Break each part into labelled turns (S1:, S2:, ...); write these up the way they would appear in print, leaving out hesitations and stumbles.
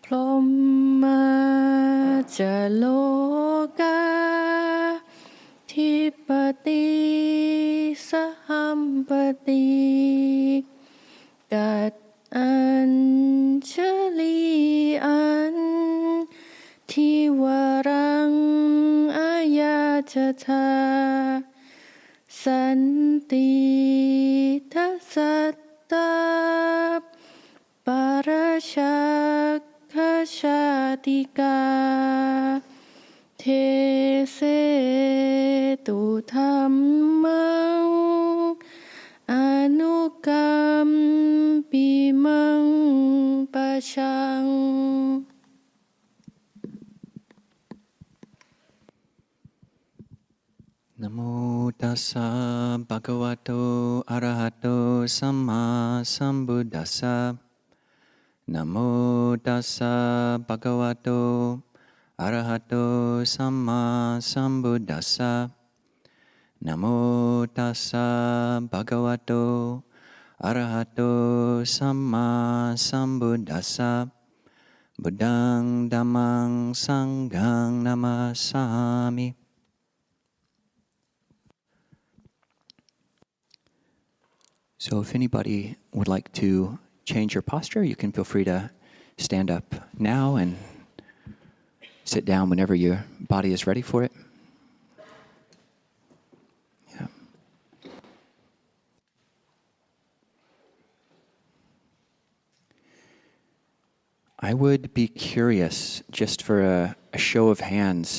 S1: พรหมจโลกาธิปติสหัมปติกัดอัญชลีอันทิวรังอายาจทาสันติทัสสัตตาปารชาคชาติกาเทเสตุธัมมังอนุกัมปิมังปะชัง
S2: นะโมตัสสะภะคะวะโตอะระหะโตสัมมาสัมพุทธัสสะนะโมตัสสะภะคะวะโตอะระหะโตสัมมาสัมพุทธัสสะนะโมตัสสะภะคะวะโตอะระหะโตสัมมาสัมพุทธัสสะบุตังธัมมังสังฆังนะมาสามิ So if anybody would like to change your posture, you can feel free to stand up now and sit down whenever your body is ready for it. Yeah. I would be curious, just for a show of hands,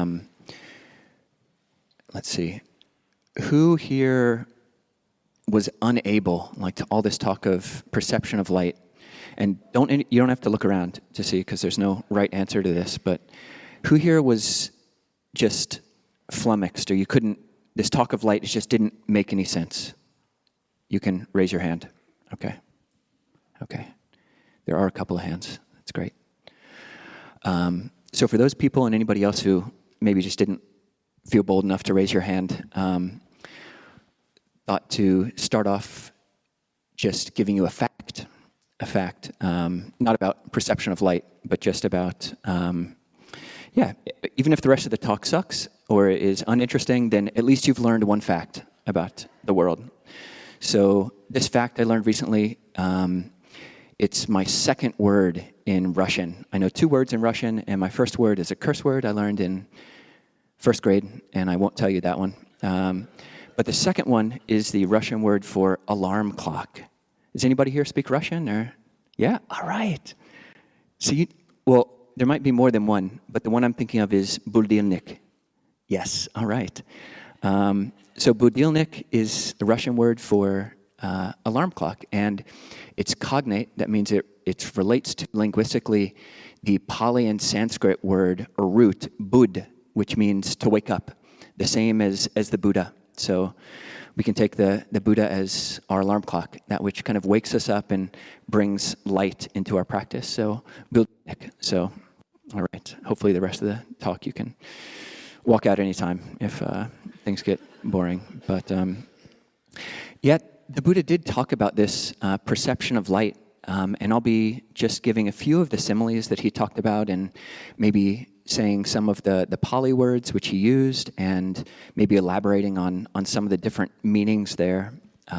S2: let's see, who here was unable, like to all this talk of perception of light, and you don't have to look around to see because there's no right answer to this, but who here was just flummoxed, or this talk of light just didn't make any sense? You can raise your hand. Okay. There are a couple of hands. That's great. So for those people and anybody else who maybe just didn't feel bold enough to raise your hand, thought to start off just giving you a fact, not about perception of light, but just about, even if the rest of the talk sucks or is uninteresting, then at least you've learned one fact about the world. So this fact I learned recently, it's my second word in Russian. I know 2 words in Russian, and my first word is a curse word I learned in first grade, and I won't tell you that one. But the second one is the Russian word for alarm clock. Does anybody here speak Russian? Or yeah? All right. So there might be more than one, but the one I'm thinking of is budilnik. Yes, all right. So budilnik is the Russian word for alarm clock, and it's cognate. That means it relates to linguistically the Pali and Sanskrit word or root, bud, which means to wake up, the same as the Buddha. So we can take the Buddha as our alarm clock, that which kind of wakes us up and brings light into our practice. So, all right. Hopefully the rest of the talk you can walk out anytime if things get boring. But yet the Buddha did talk about this perception of light, and I'll be just giving a few of the similes that he talked about, and maybe saying some of the Pali words which he used, and maybe elaborating on some of the different meanings there.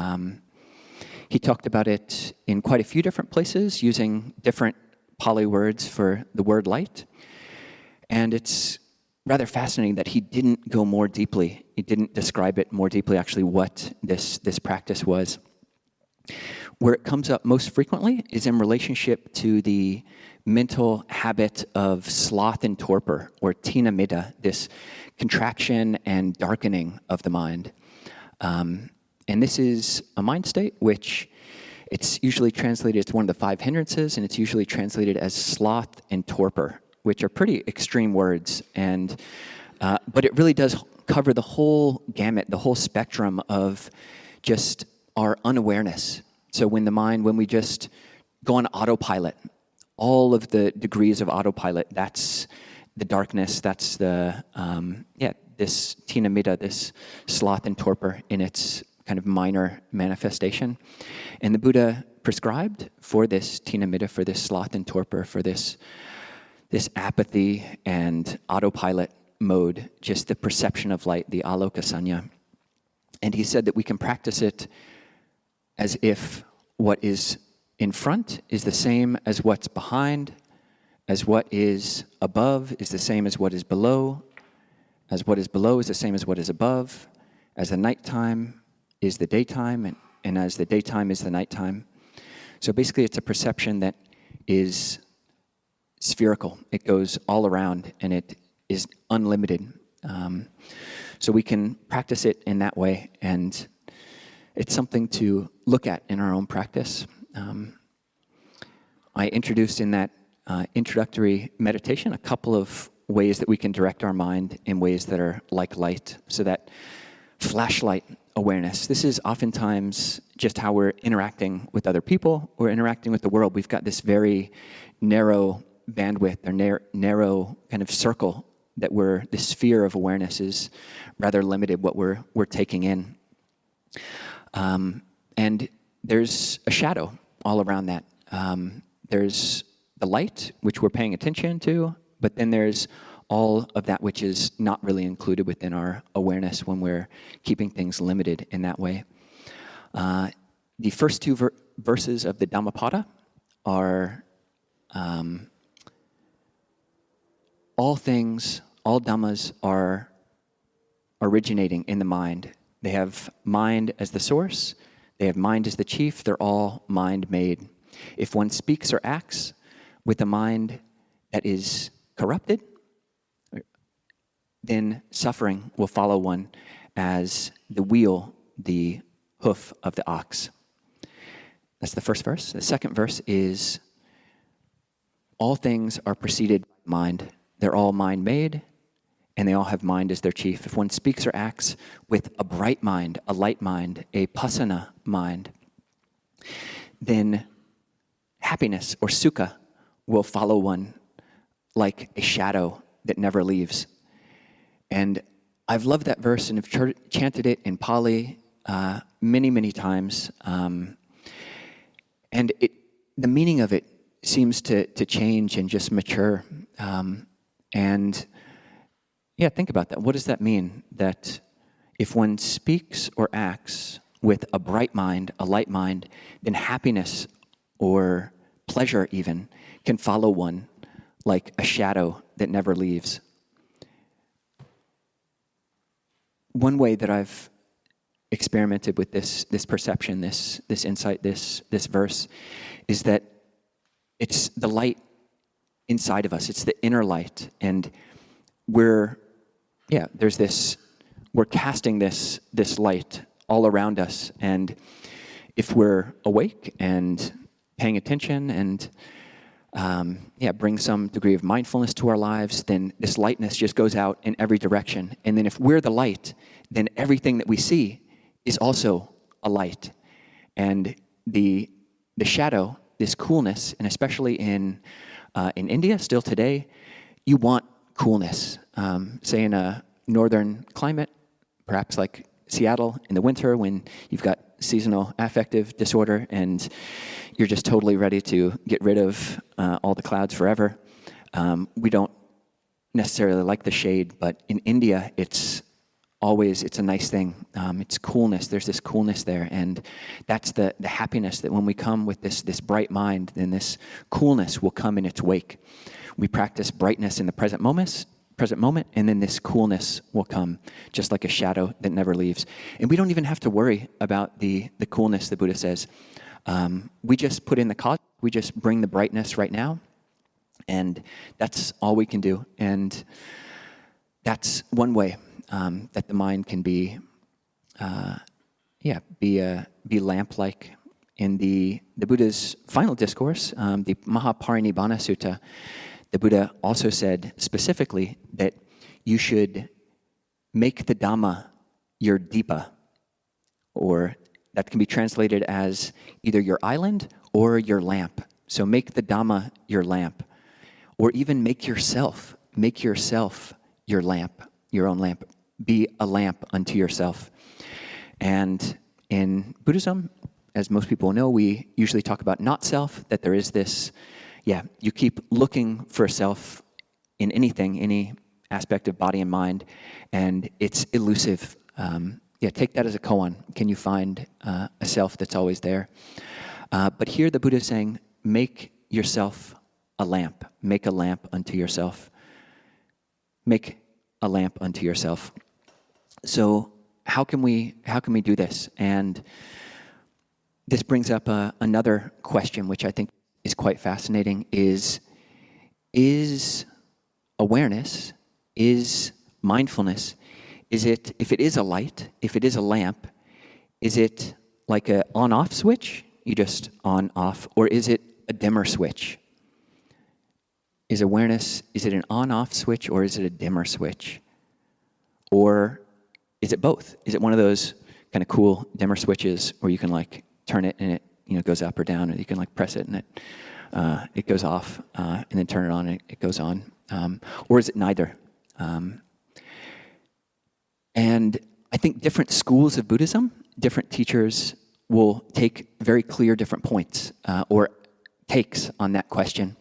S2: He talked about it in quite a few different places, using different Pali words for the word light. And it's rather fascinating that he didn't go more deeply. He didn't describe it more deeply, actually, what this practice was. Where it comes up most frequently is in relationship to the mental habit of sloth and torpor, or tina middha, this contraction and darkening of the mind. And this is a mind state which it's usually translated as one of the 5 hindrances, and it's usually translated as sloth and torpor, which are pretty extreme words. And but it really does cover the whole gamut, the whole spectrum of just our unawareness. So when we just go on autopilot, all of the degrees of autopilot, that's the darkness, that's the, this tina middha, this sloth and torpor in its kind of minor manifestation. And the Buddha prescribed for this tinamita, for this sloth and torpor, for this apathy and autopilot mode, just the perception of light, the aloka sanya. And he said that we can practice it as if what is in front is the same as what's behind, as what is above is the same as what is below, as what is below is the same as what is above, as the nighttime is the daytime, and as the daytime is the nighttime. So basically it's a perception that is spherical. It goes all around and it is unlimited. So we can practice it in that way, and it's something to look at in our own practice. I introduced in that introductory meditation a couple of ways that we can direct our mind in ways that are like light. So that flashlight awareness, this is oftentimes just how we're interacting with other people, we're interacting with the world. We've got this very narrow bandwidth or narrow kind of circle that the sphere of awareness is rather limited, what we're taking in. And there's a shadow all around that. There's the light, which we're paying attention to, but then there's all of that which is not really included within our awareness when we're keeping things limited in that way. The first two verses of the Dhammapada are all dhammas are originating in the mind. They have mind as the source. They have mind as the chief. They're all mind-made. If one speaks or acts with a mind that is corrupted, then suffering will follow one as the wheel, the hoof of the ox. That's the first verse. The second verse is, all things are preceded by mind. They're all mind-made, and they all have mind as their chief. If one speaks or acts with a bright mind, a light mind, a pasana mind, then happiness or sukha will follow one like a shadow that never leaves. And I've loved that verse and have chanted it in Pali many, many times. And the meaning of it seems to change and just mature. And yeah, think about that. What does that mean? That if one speaks or acts with a bright mind, a light mind, then happiness or pleasure even can follow one like a shadow that never leaves. One way that I've experimented with this perception, this insight, this verse, is that it's the light inside of us. It's the inner light, and we're casting this light all around us. And if we're awake and paying attention and bring some degree of mindfulness to our lives, then this lightness just goes out in every direction. And then if we're the light, then everything that we see is also a light. And the shadow, this coolness, and especially in India, still today, you want coolness. Say in a northern climate, perhaps like Seattle in the winter when you've got seasonal affective disorder and you're just totally ready to get rid of all the clouds forever. We don't necessarily like the shade, but in India, it's a nice thing. It's coolness. There's this coolness there, and that's the happiness that when we come with this bright mind, then this coolness will come in its wake. We practice brightness in the present moment, and then this coolness will come, just like a shadow that never leaves. And we don't even have to worry about the coolness, the Buddha says. We just put in the cause. We just bring the brightness right now, and that's all we can do. And that's one way that the mind can be lamp-like. In the Buddha's final discourse, the Mahaparinibbana Sutta, the Buddha also said specifically that you should make the Dhamma your Dipa, or that can be translated as either your island or your lamp. So make the Dhamma your lamp, or even make yourself your lamp, your own lamp. Be a lamp unto yourself. And in Buddhism, as most people know, we usually talk about not self, that there is this, you keep looking for self in anything, any aspect of body and mind, and it's elusive. Take that as a koan. Can you find a self that's always there? But here the Buddha is saying, make yourself a lamp. Make a lamp unto yourself. Make a lamp unto yourself. So how can we do this? And this brings up another question, which I think is quite fascinating, is awareness, is mindfulness, if it is a light, if it is a lamp, is it like an on-off switch? You just on, off, or is it a dimmer switch? Is awareness, is it an on-off switch, or is it a dimmer switch? Or is it both? Is it one of those kind of cool dimmer switches where you can like turn it and it goes up or down, or you can like press it and it goes off, and then turn it on and it goes on? Or is it neither? And I think different schools of Buddhism, different teachers will take very clear different points or takes on that question.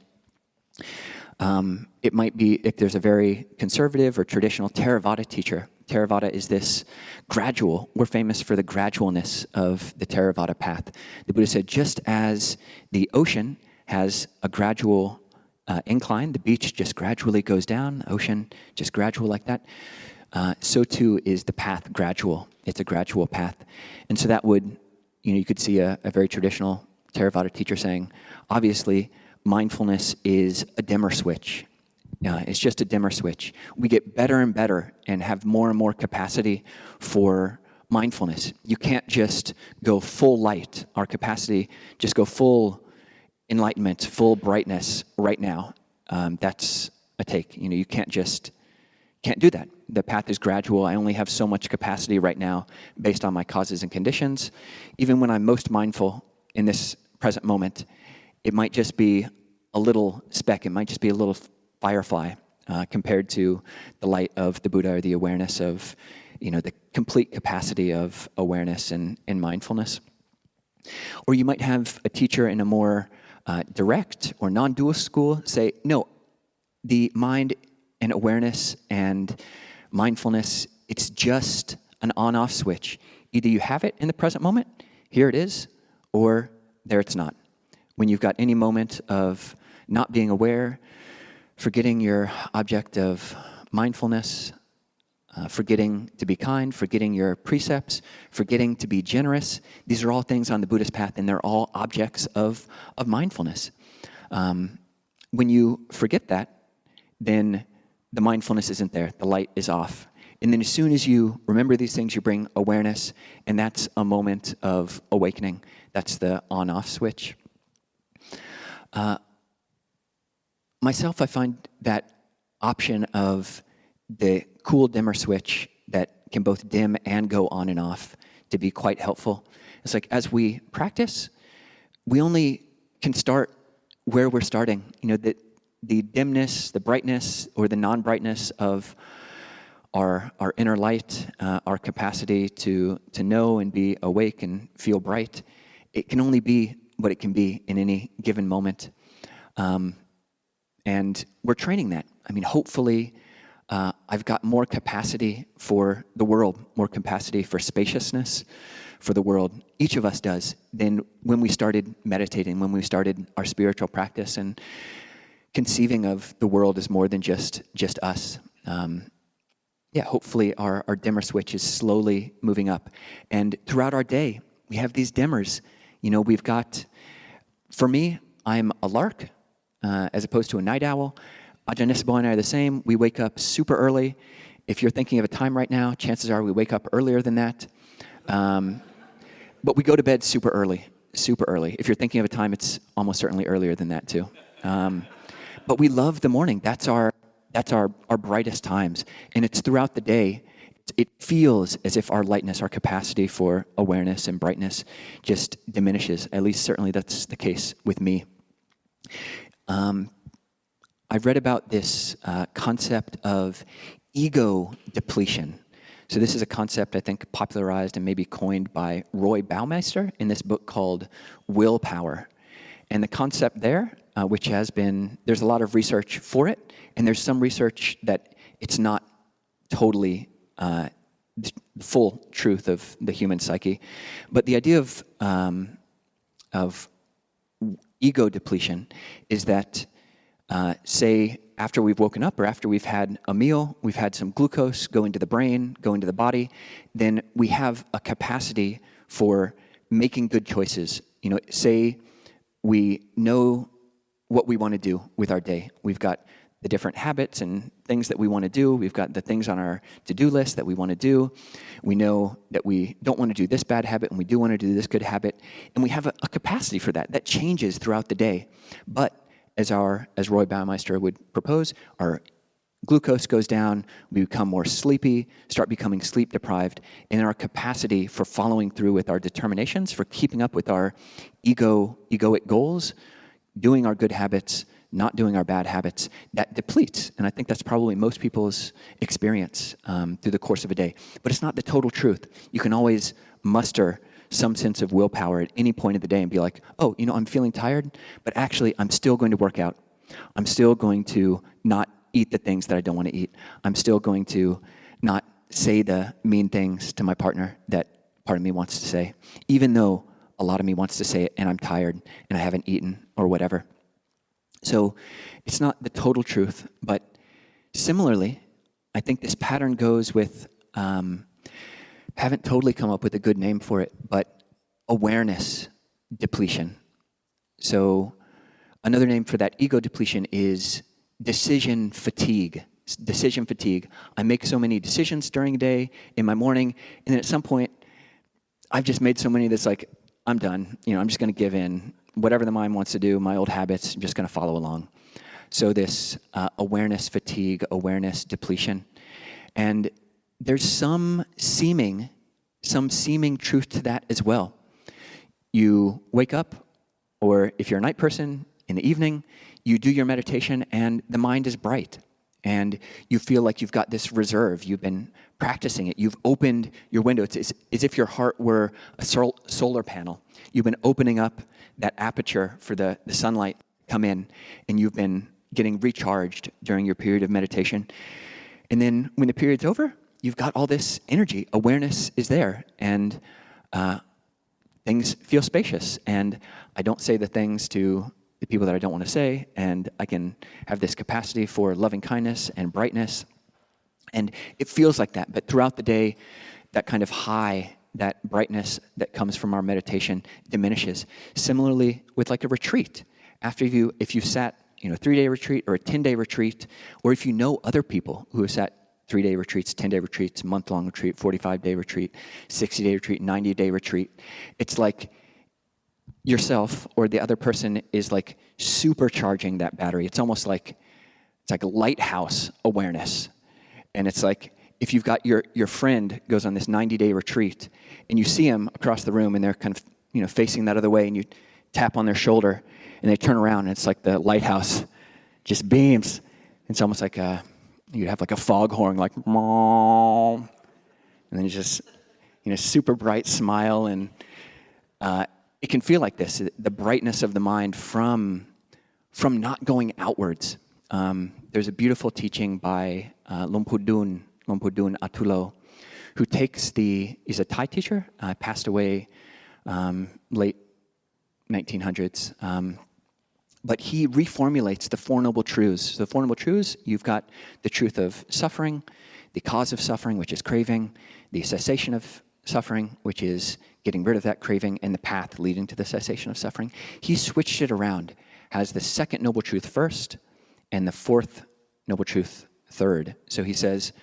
S2: It might be if there's a very conservative or traditional Theravada teacher. Theravada is this gradual. We're famous for the gradualness of the Theravada path. The Buddha said, just as the ocean has a gradual incline, the beach just gradually goes down, the ocean just gradual like that, so too is the path gradual. It's a gradual path. And so that would, you could see a very traditional Theravada teacher saying, obviously, mindfulness is a dimmer switch. It's just a dimmer switch. We get better and better and have more and more capacity for mindfulness. You can't just go full light. Our capacity, just go full enlightenment, full brightness right now. That's a take. You can't do that. The path is gradual. I only have so much capacity right now based on my causes and conditions. Even when I'm most mindful in this present moment, it might just be a little speck. It might just be a little firefly compared to the light of the Buddha, or the awareness of, the complete capacity of awareness and mindfulness. Or you might have a teacher in a more direct or non-dual school say, no, the mind and awareness and mindfulness, it's just an on-off switch. Either you have it in the present moment, here it is, or there it's not. When you've got any moment of not being aware, forgetting your object of mindfulness, forgetting to be kind, forgetting your precepts, forgetting to be generous, these are all things on the Buddhist path, and they're all objects of mindfulness. When you forget that, then the mindfulness isn't there. The light is off. And then as soon as you remember these things, you bring awareness, and that's a moment of awakening. That's the on-off switch. Myself, I find that option of the cool dimmer switch that can both dim and go on and off to be quite helpful. It's like as we practice, we only can start where we're starting. The dimness, the brightness, or the non-brightness of our inner light, our capacity to know and be awake and feel bright, it can only be what it can be in any given moment. And we're training that. Hopefully, I've got more capacity for the world, more capacity for spaciousness for the world. Each of us does than when we started meditating, when we started our spiritual practice and conceiving of the world as more than just us. Hopefully our dimmer switch is slowly moving up. And throughout our day, we have these dimmers. We've got, for me, I'm a lark as opposed to a night owl. Ajahn Nisabo and I are the same. We wake up super early. If you're thinking of a time right now, chances are we wake up earlier than that. But we go to bed super early. If you're thinking of a time, it's almost certainly earlier than that too. But we love the morning. That's our brightest times. And it's throughout the day. It feels as if our lightness, our capacity for awareness and brightness just diminishes. At least certainly that's the case with me. I've read about this concept of ego depletion. So this is a concept, I think, popularized and maybe coined by Roy Baumeister in this book called Willpower. And the concept there, which has been, there's a lot of research for it, and there's some research that it's not totally the full truth of the human psyche. But the idea of ego depletion is that, say, after we've woken up or after we've had a meal, we've had some glucose go into the brain, go into the body, then we have a capacity for making good choices. You know, say we know what we want to do with our day. We've got the different habits and things that we want to do. We've got the things on our to-do list that we want to do. We know that we don't want to do this bad habit and we do want to do this good habit. And we have a capacity for that. That changes throughout the day. But as Roy Baumeister would propose, our glucose goes down, we become more sleepy, start becoming sleep deprived, and our capacity for following through with our determinations, for keeping up with our egoic goals, doing our good habits, not doing our bad habits, that depletes. And I think that's probably most people's experience through the course of a day. But it's not the total truth. You can always muster some sense of willpower at any point of the day and be like, oh, you know, I'm feeling tired, but actually I'm still going to work out. I'm still going to not eat the things that I don't want to eat. I'm still going to not say the mean things to my partner that part of me wants to say, even though a lot of me wants to say it and I'm tired and I haven't eaten or whatever. So it's not the total truth, but similarly, I think this pattern goes with, haven't totally come up with a good name for it, but awareness depletion. So another name for that ego depletion is decision fatigue. Decision fatigue. I make so many decisions during the day, in my morning, and then at some point, I've just made so many that's like, I'm done. You know, I'm just going to give in. Whatever the mind wants to do, my old habits, I'm just going to follow along. So this awareness fatigue, awareness depletion. And there's some seeming truth to that as well. You wake up, or if you're a night person, in the evening, you do your meditation and the mind is bright. And you feel like you've got this reserve. You've been practicing it. You've opened your window. It's as if your heart were a solar panel. You've been opening up that aperture for the sunlight to come in, and you've been getting recharged during your period of meditation. And then when the period's over, you've got all this energy. Awareness is there, and things feel spacious. And I don't say the things to the people that I don't want to say, and I can have this capacity for loving kindness and brightness. And it feels like that, but throughout the day, that kind of high, that brightness that comes from our meditation diminishes. Similarly with like a retreat. After if you sat, a 3-day retreat or a 10-day retreat, or if you know other people who have sat 3-day retreats, 10-day retreats, month-long retreat, 45-day retreat, 60-day retreat, 90-day retreat, it's like yourself or the other person is like supercharging that battery. It's almost like, it's like a lighthouse awareness. And it's like, if you've got your friend goes on this 90-day retreat and you see them across the room and they're kind of, facing that other way, and you tap on their shoulder and they turn around and it's like the lighthouse just beams. It's almost like you have like a foghorn, like, Mom. And then you just, super bright smile. And it can feel like this, the brightness of the mind from not going outwards. There's a beautiful teaching by Lumpur Atulo, who he's a Thai teacher, passed away late 1900s. But he reformulates the Four Noble Truths. So the Four Noble Truths, you've got the truth of suffering, the cause of suffering, which is craving, the cessation of suffering, which is getting rid of that craving, and the path leading to the cessation of suffering. He switched it around, has the second Noble Truth first, and the fourth Noble Truth third. So he says,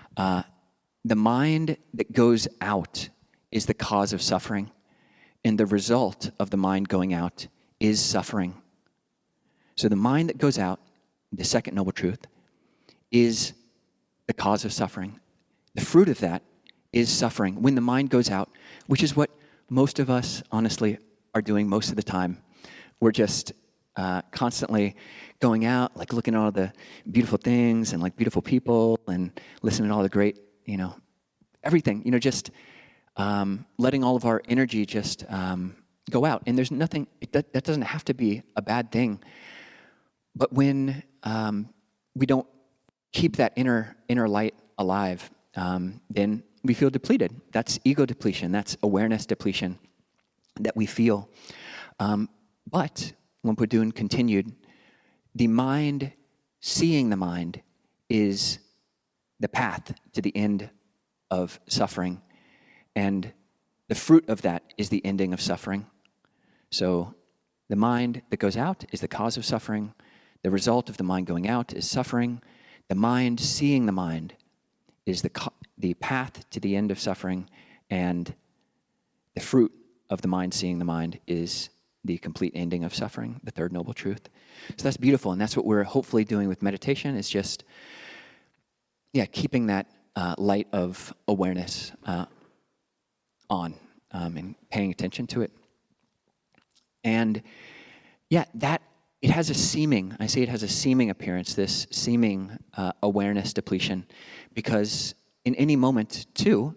S2: the mind that goes out is the cause of suffering, and the result of the mind going out is suffering. So the mind that goes out, the second Noble Truth, is the cause of suffering. The fruit of that is suffering when the mind goes out, which is what most of us, honestly, are doing most of the time. We're just constantly going out, like looking at all the beautiful things and like beautiful people and listening to all the great, everything, just letting all of our energy just go out. And there's nothing, that doesn't have to be a bad thing. But when we don't keep that inner light alive, then we feel depleted. That's ego depletion. That's awareness depletion that we feel. But when Pudun continued, the mind, seeing the mind, is the path to the end of suffering. And the fruit of that is the ending of suffering. So the mind that goes out is the cause of suffering. The result of the mind going out is suffering. The mind seeing the mind is the path to the end of suffering. And the fruit of the mind seeing the mind is the complete ending of suffering, the third noble truth. So that's beautiful, and that's what we're hopefully doing with meditation, is just, keeping that light of awareness on and paying attention to it. And that it has a seeming, I say it has a seeming appearance, this seeming awareness depletion, because in any moment, too,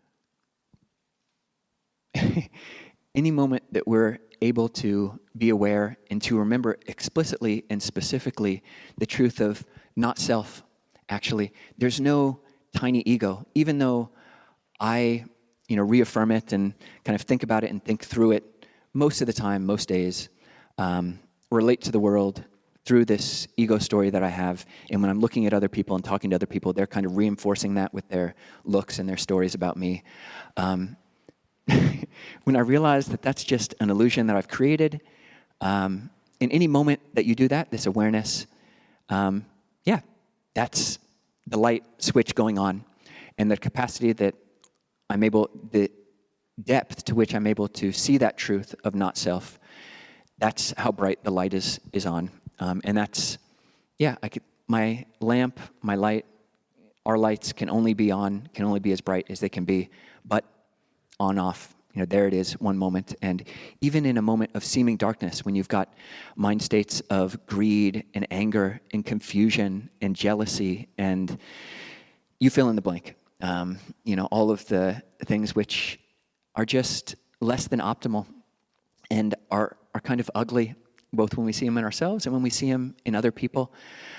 S2: any moment that we're able to be aware and to remember explicitly and specifically the truth of not self, actually, there's no tiny ego. Even though I, reaffirm it and kind of think about it and think through it most of the time, most days, relate to the world through this ego story that I have. And when I'm looking at other people and talking to other people, they're kind of reinforcing that with their looks and their stories about me. When I realize that that's just an illusion that I've created, in any moment that you do that, this awareness, that's the light switch going on. And the capacity that the depth to which I'm able to see that truth of not self, that's how bright the light is on. And that's, my lamp, my light, our lights can only be on, can only be as bright as they can be, but on, off, there it is, one moment. And even in a moment of seeming darkness, when you've got mind states of greed and anger and confusion and jealousy, and you fill in the blank, all of the things which are just less than optimal and are kind of ugly, both when we see them in ourselves and when we see them in other people.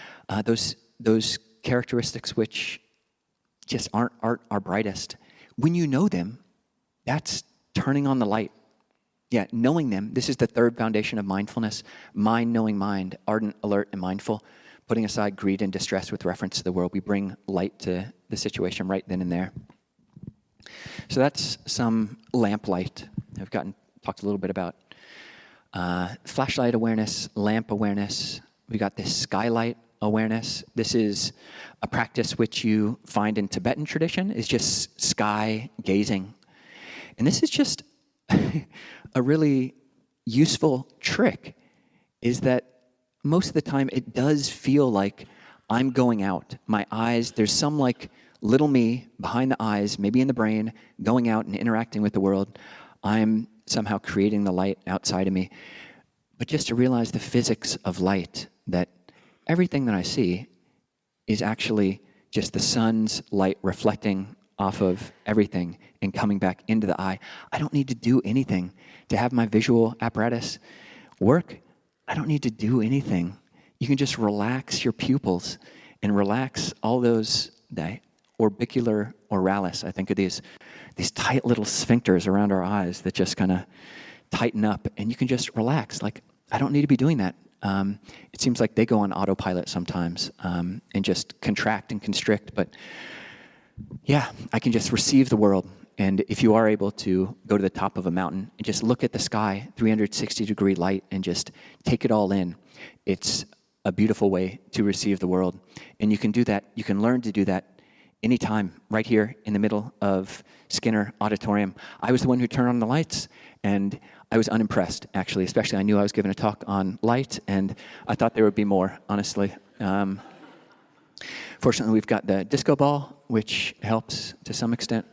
S2: Those characteristics which just aren't our brightest. When you know them, that's turning on the light. Knowing them. This is the third foundation of mindfulness. Mind knowing mind, ardent, alert, and mindful. Putting aside greed and distress with reference to the world, we bring light to the situation right then and there. So that's some lamplight. I've talked a little bit about flashlight awareness, lamp awareness. We got this skylight awareness. This is a practice which you find in Tibetan tradition, is just sky gazing. And this is just a really useful trick, is that most of the time it does feel like I'm going out. My eyes, there's some like little me behind the eyes, maybe in the brain, going out and interacting with the world. I'm somehow creating the light outside of me. But just to realize the physics of light, that everything that I see is actually just the sun's light reflecting off of everything and coming back into the eye. I don't need to do anything to have my visual apparatus work. I don't need to do anything. You can just relax your pupils and relax all those, the orbicular oralis. I think of these tight little sphincters around our eyes that just kind of tighten up, and you can just relax. Like, I don't need to be doing that. It seems like they go on autopilot sometimes and just contract and constrict, but I can just receive the world. And if you are able to go to the top of a mountain and just look at the sky, 360-degree light, and just take it all in, it's a beautiful way to receive the world. And you can do that, you can learn to do that anytime, right here in the middle of Skinner Auditorium. I was the one who turned on the lights, and I was unimpressed, actually, especially I knew I was giving a talk on light, and I thought there would be more, honestly. Fortunately, we've got the disco ball, which helps to some extent.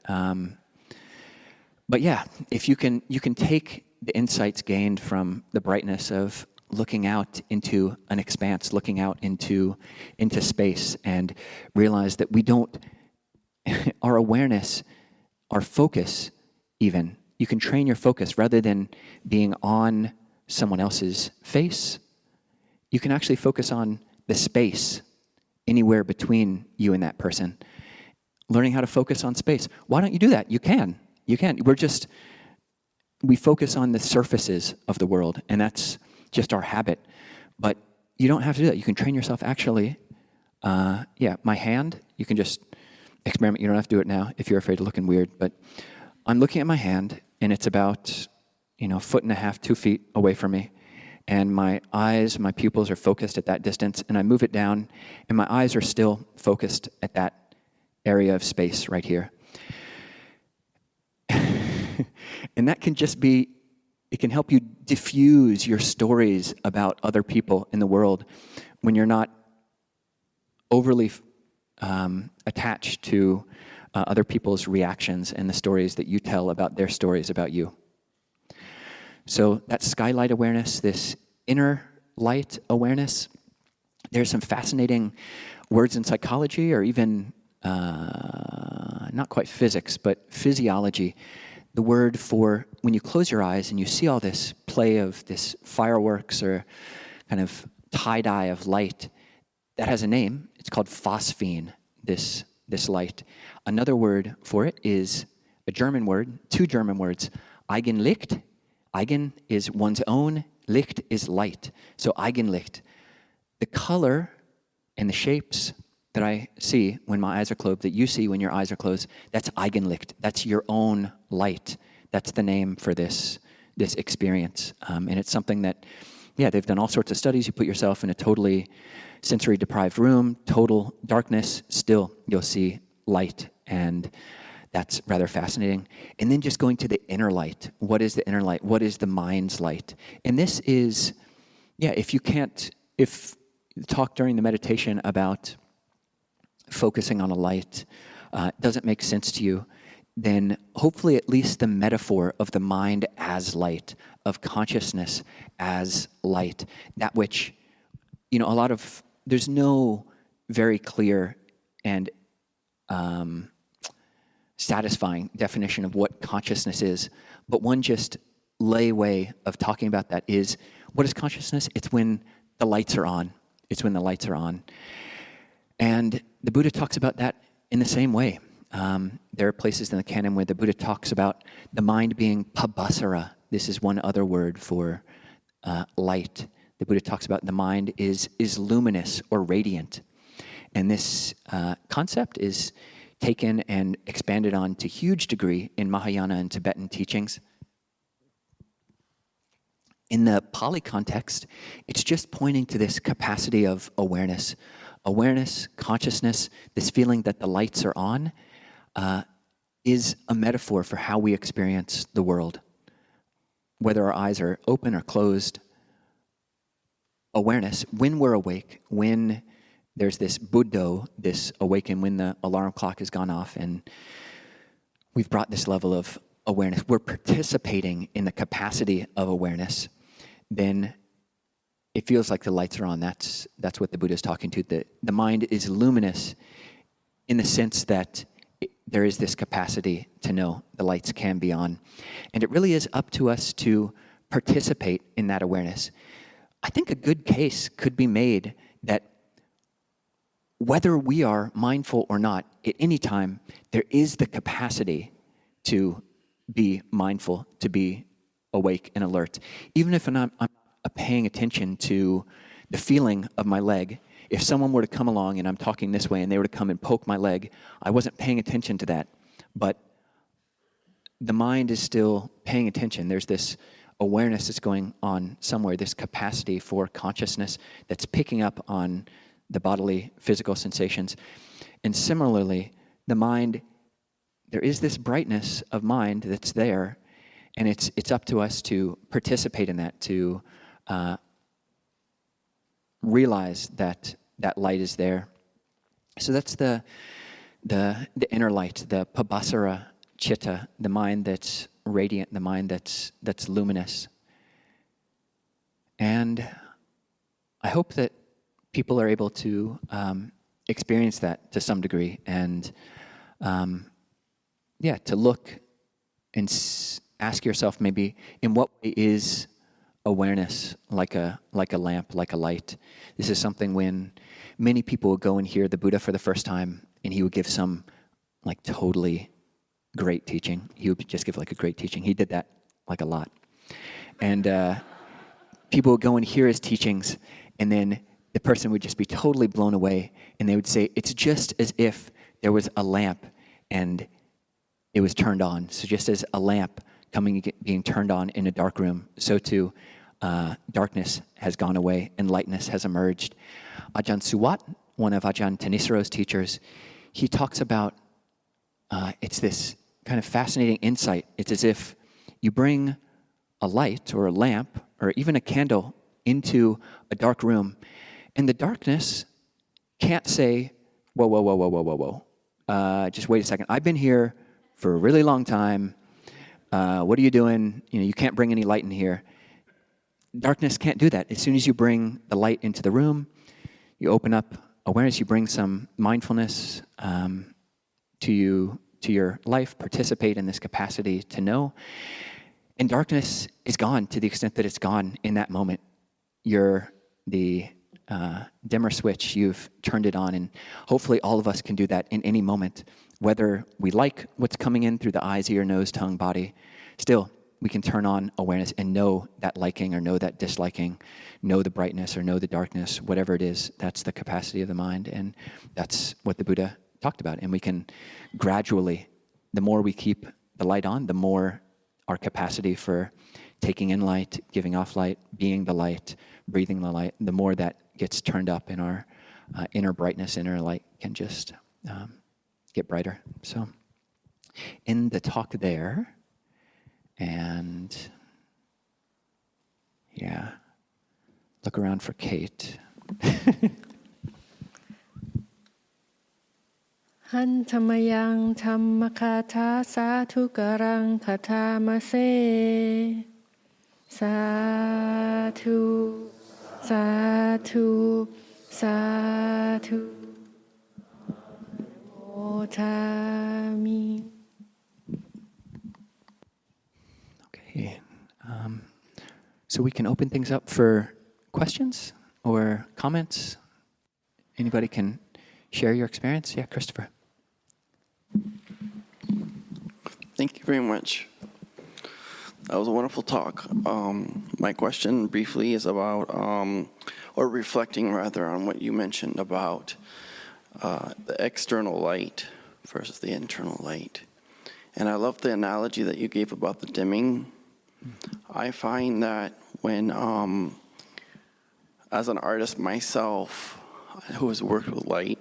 S2: But if you can take the insights gained from the brightness of looking out into an expanse, looking out into space, and realize that we don't our awareness, our focus even. You can train your focus rather than being on someone else's face. You can actually focus on the space anywhere between you and that person. Learning how to focus on space. Why don't you do that? You can. You can. We focus on the surfaces of the world, and that's just our habit. But you don't have to do that. You can train yourself actually. My hand, you can just experiment. You don't have to do it now if you're afraid of looking weird. But I'm looking at my hand, and it's about, 1.5 feet, 2 feet away from me. And my eyes, my pupils are focused at that distance, and I move it down, and my eyes are still focused at that area of space right here. And that can just be, it can help you diffuse your stories about other people in the world when you're not overly attached to other people's reactions and the stories that you tell about their stories about you. So that skylight awareness, this inner light awareness, there's some fascinating words in psychology or even not quite physics, but physiology. The word for when you close your eyes and you see all this play of this fireworks or kind of tie-dye of light, that has a name. It's called phosphine, this light. Another word for it is a German word, 2 German words, Eigenlicht. Eigen is one's own, Licht is light. So Eigenlicht. The color and the shapes that I see when my eyes are closed, that you see when your eyes are closed, that's Eigenlicht. That's your own light. That's the name for this experience. And it's something that, they've done all sorts of studies. You put yourself in a totally sensory-deprived room, total darkness, still you'll see light. And that's rather fascinating. And then just going to the inner light. What is the inner light? What is the mind's light? And this is, if you talk during the meditation about focusing on a light doesn't make sense to you, then hopefully at least the metaphor of the mind as light, of consciousness as light, that which, there's no very clear and satisfying definition of what consciousness is, but one just lay way of talking about that is, what is consciousness? It's when the lights are on. It's when the lights are on. And the Buddha talks about that in the same way. There are places in the canon where the Buddha talks about the mind being pabasara. This is one other word for light. The Buddha talks about the mind is luminous or radiant. And this concept is taken and expanded on to huge degree in Mahayana and Tibetan teachings. In the Pali context, it's just pointing to this capacity of awareness. Awareness, consciousness, this feeling that the lights are on, is a metaphor for how we experience the world. Whether our eyes are open or closed, awareness, when we're awake, when there's this buddho, this awaken, when the alarm clock has gone off and we've brought this level of awareness, we're participating in the capacity of awareness, then it feels like the lights are on. That's what the Buddha is talking to. The mind is luminous in the sense that there is this capacity to know the lights can be on. And it really is up to us to participate in that awareness. I think a good case could be made that whether we are mindful or not, at any time, there is the capacity to be mindful, to be awake and alert. Even if I'm paying attention to the feeling of my leg. If someone were to come along and I'm talking this way and they were to come and poke my leg, I wasn't paying attention to that. But the mind is still paying attention. There's this awareness that's going on somewhere, this capacity for consciousness that's picking up on the bodily physical sensations. And similarly, the mind, there is this brightness of mind that's there, and it's up to us to participate in that, to realize that that light is there. So that's the inner light, the pabasara chitta, the mind that's radiant, the mind that's luminous. And I hope that people are able to experience that to some degree and to look and ask yourself maybe, in what way is awareness like a lamp, like a light? This is something when many people would go and hear the Buddha for the first time, and he would give some like totally great teaching. He would just give like a great teaching. He did that like a lot. And people would go and hear his teachings, and then the person would just be totally blown away, and they would say, it's just as if there was a lamp and it was turned on. So just as a lamp being turned on in a dark room, so too darkness has gone away and lightness has emerged. Ajahn Suwat, one of Ajahn Thanissaro's teachers, he talks about, it's this kind of fascinating insight. It's as if you bring a light or a lamp or even a candle into a dark room, and the darkness can't say, whoa, whoa, whoa, whoa, whoa, whoa, whoa. Just wait a second. I've been here for a really long time. What are you doing? You can't bring any light in here. Darkness can't do that. As soon as you bring the light into the room, you open up awareness, you bring some mindfulness to your life, participate in this capacity to know, and darkness is gone to the extent that it's gone in that moment. You're the dimmer switch, you've turned it on, and hopefully all of us can do that in any moment, whether we like what's coming in through the eyes, ear, nose, tongue, body. Still, we can turn on awareness and know that liking or know that disliking, know the brightness or know the darkness, whatever it is. That's the capacity of the mind, and that's what the Buddha talked about. And we can gradually, the more we keep the light on, the more our capacity for taking in light, giving off light, being the light, breathing the light, the more that gets turned up in our inner brightness, inner light can just get brighter. So in the talk there, and look around for Kate.
S1: หันธรรมยังธรรมคาถาสาธุกรังคาถามะเสสาธุสาธุสาธุโอทามิ
S2: Okay. So we can open things up for questions or comments. Anybody can share your experience. Yeah, Christopher.
S3: Thank you very much. That was a wonderful talk. My question briefly is about, or reflecting rather on what you mentioned about the external light versus the internal light. And I love the analogy that you gave about the dimming. I find that when, as an artist myself, who has worked with light,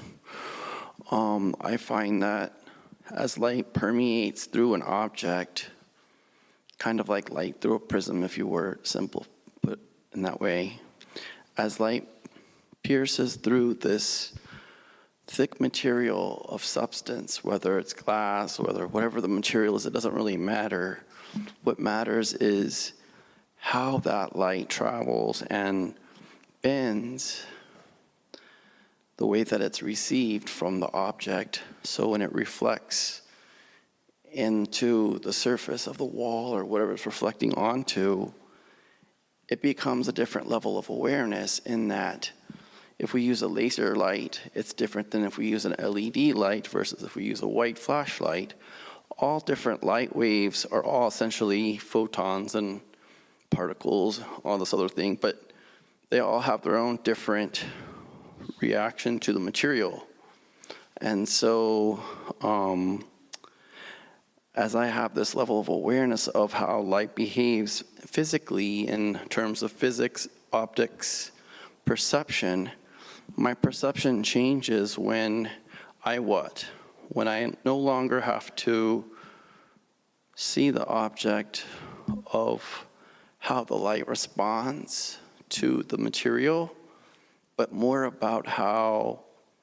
S3: I find that as light permeates through an object, kind of like light through a prism, if you were simple put in that way, as light pierces through this thick material of substance, whether it's glass, whatever the material is, it doesn't really matter. What matters is how that light travels and bends the way that it's received from the object. So when it reflects into the surface of the wall or whatever it's reflecting onto, it becomes a different level of awareness in that if we use a laser light, it's different than if we use an LED light versus if we use a white flashlight. All different light waves are all essentially photons and particles, all this other thing, but they all have their own different reaction to the material. And so as I have this level of awareness of how light behaves physically in terms of physics, optics, perception, my perception changes when when I no longer have to see the object of how the light responds to the material, but more about how,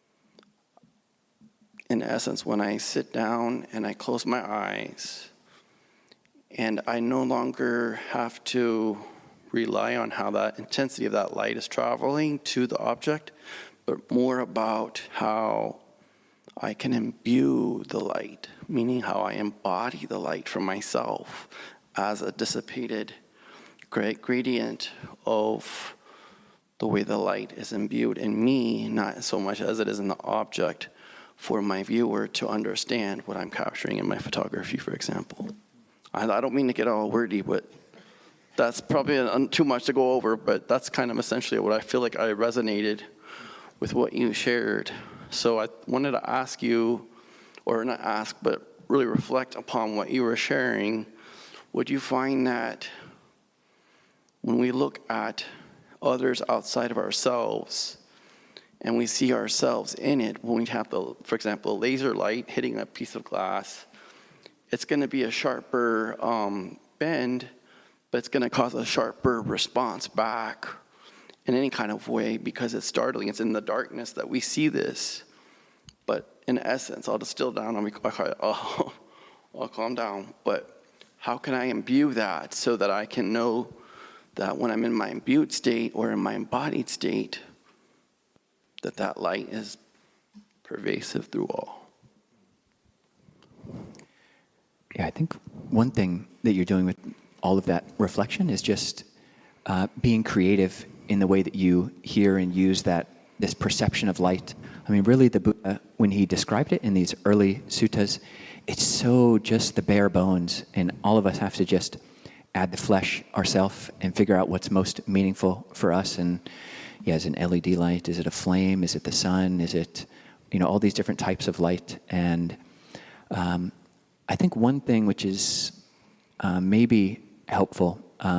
S3: in essence, when I sit down and I close my eyes, and I no longer have to rely on how that intensity of that light is traveling to the object, but more about how I can imbue the light, meaning how I embody the light for myself as a dissipated gradient of the way the light is imbued in me, not so much as it is in the object for my viewer to understand what I'm capturing in my photography, for example. I don't mean to get all wordy, but that's probably too much to go over, but that's kind of essentially what I feel like I resonated with what you shared. So I wanted to ask you, or not ask, but really reflect upon what you were sharing. Would you find that when we look at others outside of ourselves and we see ourselves in it, when we have the, for example, laser light hitting a piece of glass, it's going to be a sharper bend, but it's going to cause a sharper response back in any kind of way because it's startling. It's in the darkness that we see this. But in essence, I'll distill down, I'll calm down. But how can I imbue that so that I can know that when I'm in my imbued state or in my embodied state, that light is pervasive through all?
S2: Yeah, I think one thing that you're doing with all of that reflection is just being creative in the way that you hear and use this perception of light. I mean, really, the Buddha, when he described it in these early suttas, it's so just the bare bones, and all of us have to just add the flesh ourselves and figure out what's most meaningful for us. And yeah, is it an LED light? Is it a flame? Is it the sun? Is it, all these different types of light? And I think one thing which is maybe helpful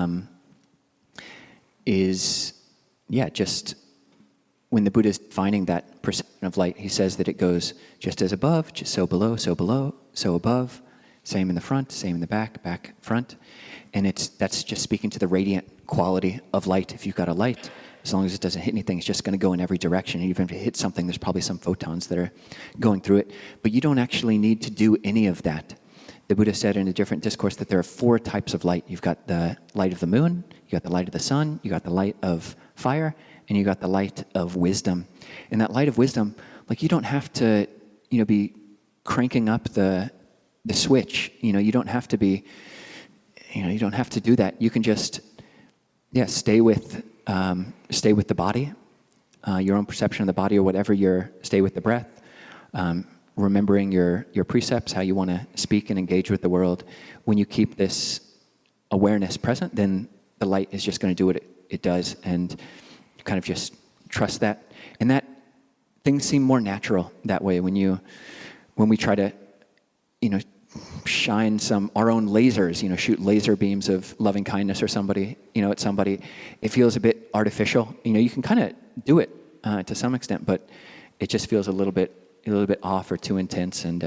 S2: is, just when the Buddha is defining that perception of light, he says that it goes just as above, just so below, so above, same in the front, same in the back, front. And that's just speaking to the radiant quality of light. If you've got a light, as long as it doesn't hit anything, it's just going to go in every direction. And even if it hits something, there's probably some photons that are going through it. But you don't actually need to do any of that. The Buddha said in a different discourse that there are 4 types of light. You've got the light of the moon, you got the light of the sun, you got the light of fire, and you got the light of wisdom. And that light of wisdom, you don't have to, be cranking up the switch. You don't have to be, you don't have to do that. You can just, stay with the body, your own perception of the body or whatever. Stay with the breath, remembering your precepts, how you want to speak and engage with the world. When you keep this awareness present, then the light is just going to do what it does, and you kind of just trust that. And that things seem more natural that way when we try to, shine our own lasers, shoot laser beams of loving kindness or somebody, at somebody. It feels a bit artificial. You can kind of do it to some extent, but it just feels a little bit off or too intense. And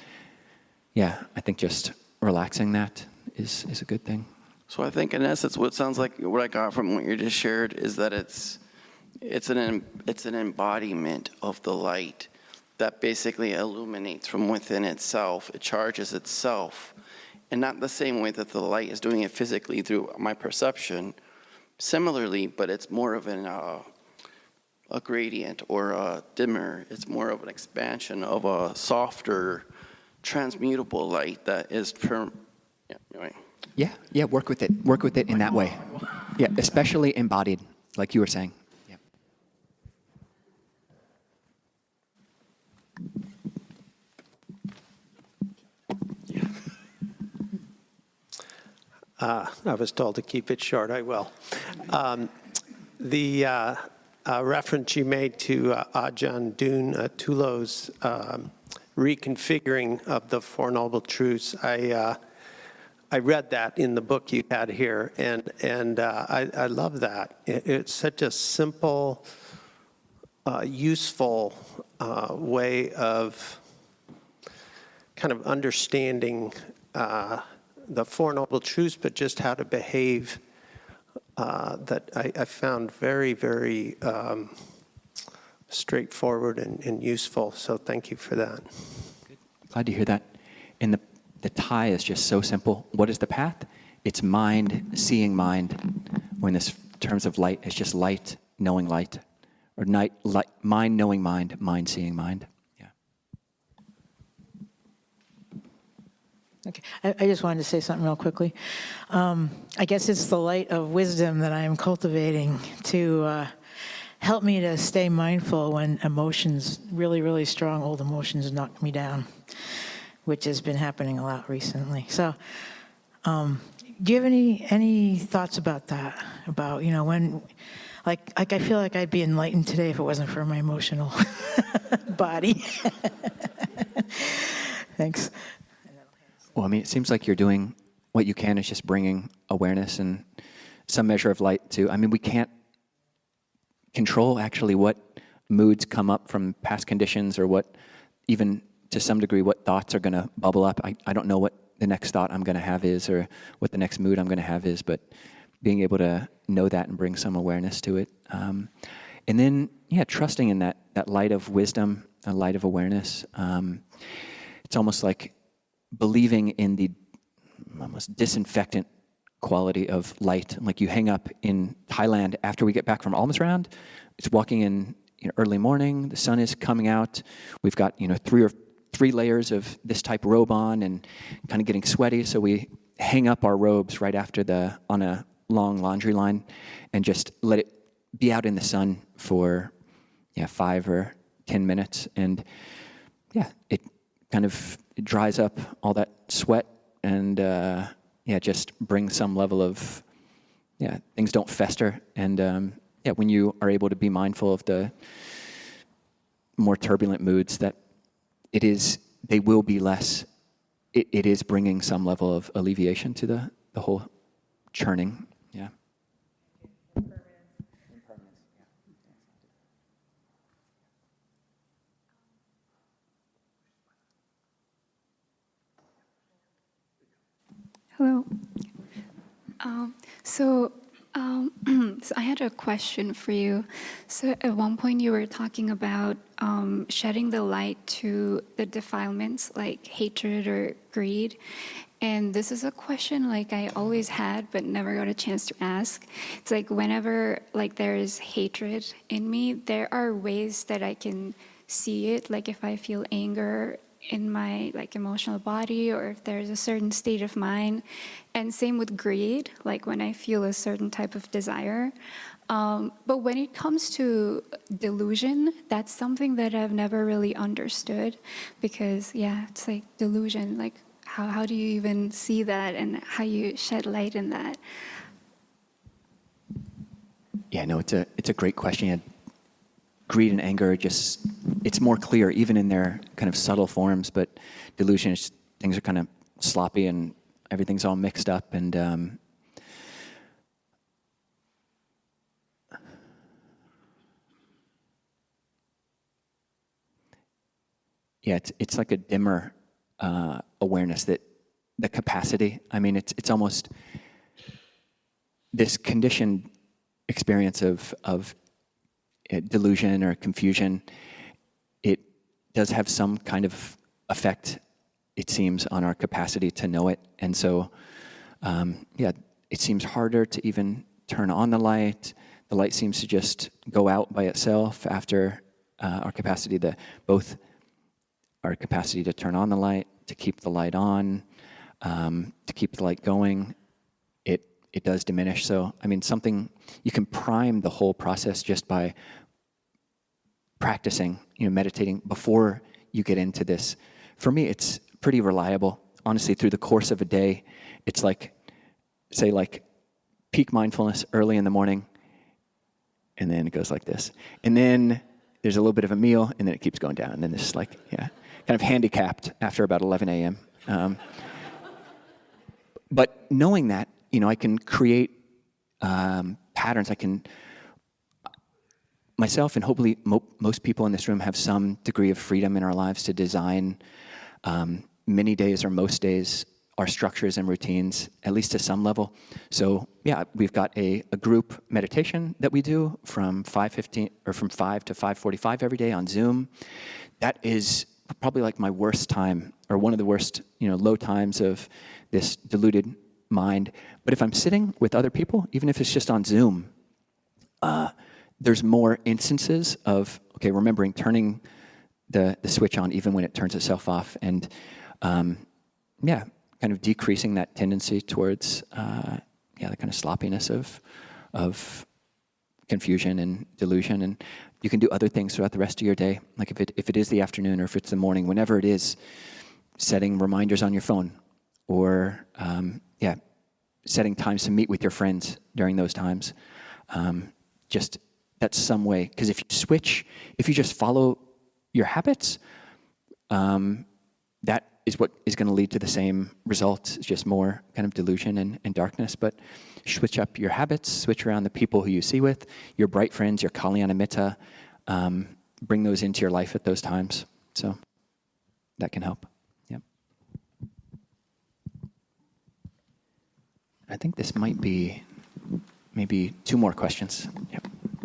S2: I think just relaxing that is a good thing.
S3: So I think in essence, what sounds like what I got from what you just shared is that it's an embodiment of the light that basically illuminates from within itself. It charges itself, and not the same way that the light is doing it physically through my perception. Similarly, but it's more of a gradient or a dimmer. It's more of an expansion of a softer, transmutable light that is anyway.
S2: Yeah, work with it in that way. Yeah, especially embodied, like you were saying.
S4: I was told to keep it short. I will. The reference you made to Ajahn Dun Tulo's reconfiguring of the Four Noble Truths, I read that in the book you had here, and I love that. It's such a simple, useful way of kind of understanding the Four Noble Truths, but just how to behave, that I found very, very straightforward and useful. So thank you for that.
S2: Glad to hear that. And the tie is just so simple. What is the path? It's mind seeing mind. When this terms of light, it's just light knowing light, or mind knowing mind, mind seeing mind. Yeah.
S5: Okay, I just wanted to say something real quickly. I guess it's the light of wisdom that I am cultivating to help me to stay mindful when emotions, really, really strong old emotions, knock me down, which has been happening a lot recently. So, do you have any thoughts about that? About, when, like I feel like I'd be enlightened today if it wasn't for my emotional body. Thanks.
S2: Well, I mean, it seems like you're doing what you can is just bringing awareness and some measure of light to, I mean, we can't control actually what moods come up from past conditions or what, even to some degree, what thoughts are going to bubble up. I don't know what the next thought I'm going to have is or what the next mood I'm going to have is, but being able to know that and bring some awareness to it. And then, trusting in that light of wisdom, a light of awareness. It's almost like believing in the almost disinfectant quality of light. Like you hang up in Thailand after we get back from Almas Round. It's walking in early morning. The sun is coming out. We've got three layers of this type robe on and kind of getting sweaty. So we hang up our robes right after on a long laundry line and just let it be out in the sun for 5 or 10 minutes. And it kind of dries up all that sweat and just brings some level of things don't fester. And when you are able to be mindful of the more turbulent moods, that they will be less. It is bringing some level of alleviation to the whole churning. Yeah.
S6: Hello. So I had a question for you. So at one point you were talking about shedding the light to the defilements like hatred or greed. And this is a question like I always had but never got a chance to ask. It's like whenever like there is hatred in me, there are ways that I can see it. Like if I feel anger in my like emotional body or if there's a certain state of mind, and same with greed, like when I feel a certain type of desire. But when it comes to delusion, that's something that I've never really understood because it's like delusion, like how do you even see that and how you shed light in that?
S2: Yeah, no, it's a great question. Greed and anger, it's more clear even in their kind of subtle forms, but delusion, things are kind of sloppy and everything's all mixed up. And it's like a dimmer awareness that the capacity, I mean, it's almost this conditioned experience of delusion or confusion. It does have some kind of effect, it seems, on our capacity to know it. And so, it seems harder to even turn on the light. The light seems to just go out by itself after our capacity both our capacity to turn on the light, to keep the light on, to keep the light going. It does diminish. So, I mean, you can prime the whole process just by practicing, meditating before you get into this. For me, it's pretty reliable. Honestly, through the course of a day, it's like, say, like peak mindfulness early in the morning, and then it goes like this. And then there's a little bit of a meal, and then it keeps going down. And then this is like, kind of handicapped after about 11 a.m. But knowing that, I can create patterns. I can, myself and hopefully most people in this room have some degree of freedom in our lives to design many days or most days our structures and routines, at least to some level. So we've got a group meditation that we do from 5:15 or from 5 to 5:45 every day on Zoom. That is probably like my worst time, or one of the worst, low times of this deluded mind. But if I'm sitting with other people, even if it's just on Zoom, there's more instances of, remembering turning the switch on even when it turns itself off. And kind of decreasing that tendency towards the kind of sloppiness of confusion and delusion. And you can do other things throughout the rest of your day, like if it is the afternoon or if it's the morning, whenever it is, setting reminders on your phone, or setting times to meet with your friends during those times. Just that's some way, because if you just follow your habits, that is what is going to lead to the same results. It's just more kind of delusion and darkness. But switch up your habits, switch around the people who you see with, your bright friends, your Kalyana Mitta, bring those into your life at those times. So that can help. Yep. I think this might be maybe 2 more questions. Yep.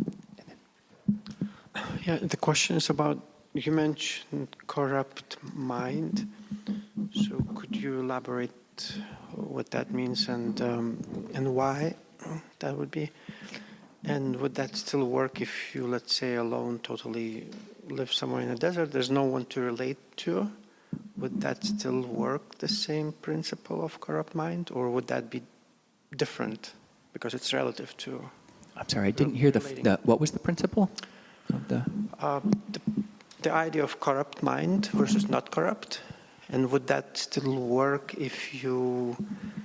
S4: Yeah, the question is about, you mentioned corrupt mind. So could you elaborate what that means and why that would be? And would that still work if you, let's say, alone totally live somewhere in the desert, there's no one to relate to? Would that still work, the same principle of corrupt mind? Or would that be different because it's relative to...
S2: I'm sorry, I didn't hear the what was the principle of
S4: the idea of corrupt mind versus not corrupt, and would that still work if you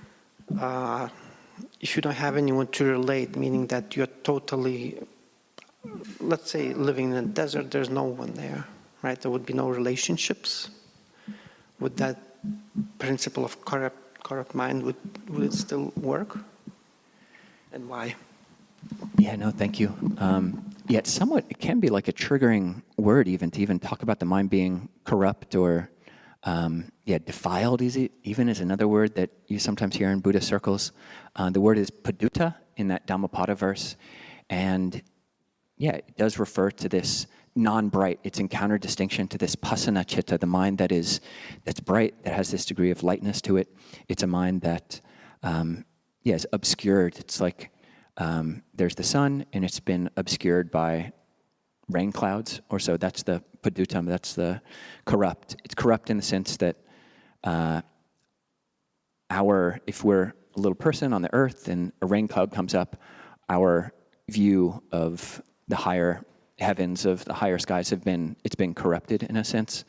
S4: don't have anyone to relate, meaning that you're totally, let's say, living in a desert, there's no one there, right? There would be no relationships. Would that principle of corrupt mind, would it still work? And why?
S2: Yeah, no, thank you. Yeah, it can be like a triggering word even to talk about the mind being corrupt or, defiled even is another word that you sometimes hear in Buddhist circles. The word is padutta in that Dhammapada verse. And it does refer to this non-bright. It's in counter-distinction to this pasana citta, the mind that's bright, that has this degree of lightness to it. It's a mind that, is obscured. It's like, there's the sun, and it's been obscured by rain clouds, or so. That's the paduttam, that's the corrupt. It's corrupt in the sense that if we're a little person on the earth and a rain cloud comes up, our view of the higher heavens, of the higher skies, it's been corrupted in a sense.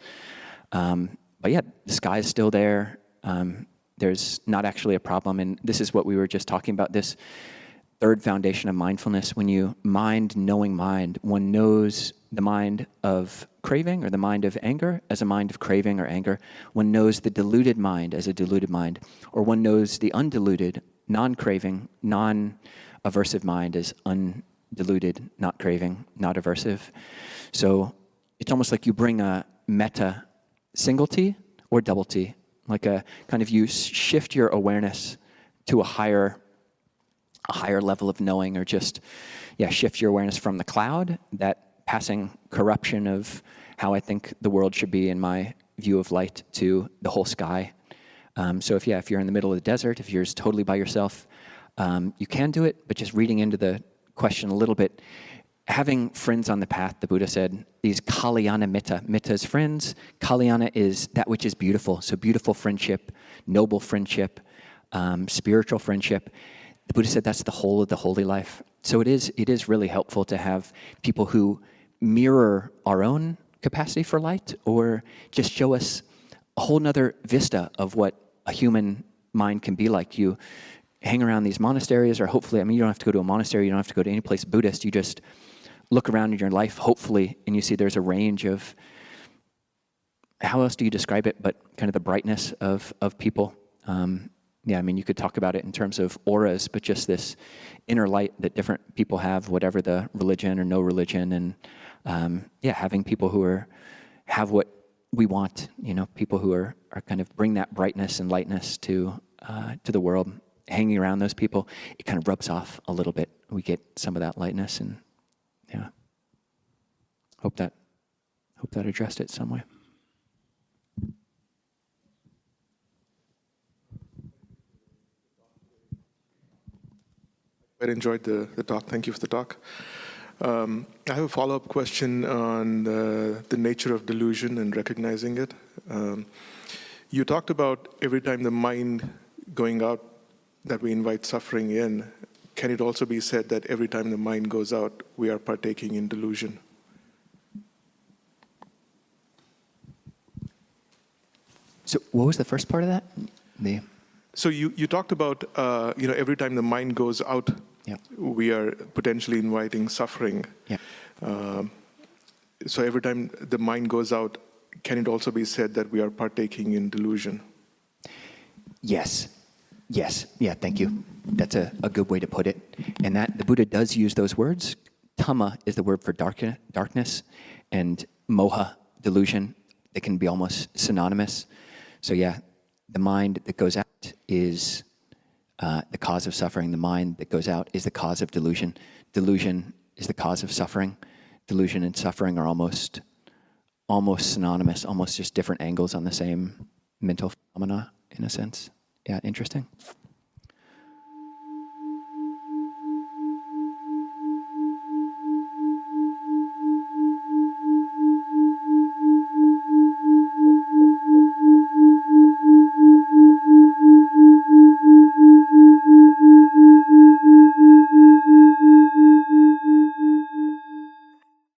S2: But yeah, the sky is still there. There's not actually a problem, and this is what we were just talking about, this third foundation of mindfulness. When you mind knowing mind, one knows the mind of craving or the mind of anger as a mind of craving or anger. One knows the deluded mind as a deluded mind, or one knows the undiluted, non-craving, non-aversive mind as undiluted, not craving, not aversive. So it's almost like you bring a metta single T or double T, like a kind of, you shift your awareness to a higher level of knowing, or just, shift your awareness from the cloud, that passing corruption of how I think the world should be in my view of light, to the whole sky. So if you're in the middle of the desert, if you're just totally by yourself, you can do it, but just reading into the question a little bit, having friends on the path, the Buddha said, these Kalyana Mitta. Mitta is friends. Kalyana is that which is beautiful. So beautiful friendship, noble friendship, spiritual friendship. The Buddha said that's the whole of the holy life. So it is really helpful to have people who mirror our own capacity for light, or just show us a whole nother vista of what a human mind can be like. You hang around these monasteries, or hopefully, you don't have to go to a monastery, you don't have to go to any place Buddhist, you just look around in your life, hopefully, and you see there's a range of, how else do you describe it, but kind of the brightness of people. You could talk about it in terms of auras, but just this inner light that different people have, whatever the religion or no religion, and having people who have what we want, people who are kind of bring that brightness and lightness to the world. Hanging around those people, it kind of rubs off a little bit. We get some of that lightness, and hope that addressed it some way.
S7: I enjoyed the talk. Thank you for the talk. I have a follow-up question on the nature of delusion and recognizing it. You talked about every time the mind going out that we invite suffering in. Can it also be said that every time the mind goes out, we are partaking in delusion?
S2: So what was the first part of that?
S7: So you talked about, every time the mind goes out,
S2: Yeah.
S7: we are potentially inviting suffering.
S2: Yeah.
S7: So every time the mind goes out, can it also be said that we are partaking in delusion?
S2: Yes. Yeah, thank you. That's a good way to put it. And that the Buddha does use those words. Tama is the word for darkness, and moha, delusion. They can be almost synonymous. So yeah, the mind that goes out is the cause of suffering. The mind that goes out is the cause of delusion. Delusion is the cause of suffering. Delusion and suffering are almost synonymous, almost just different angles on the same mental phenomena, in a sense. Yeah, interesting.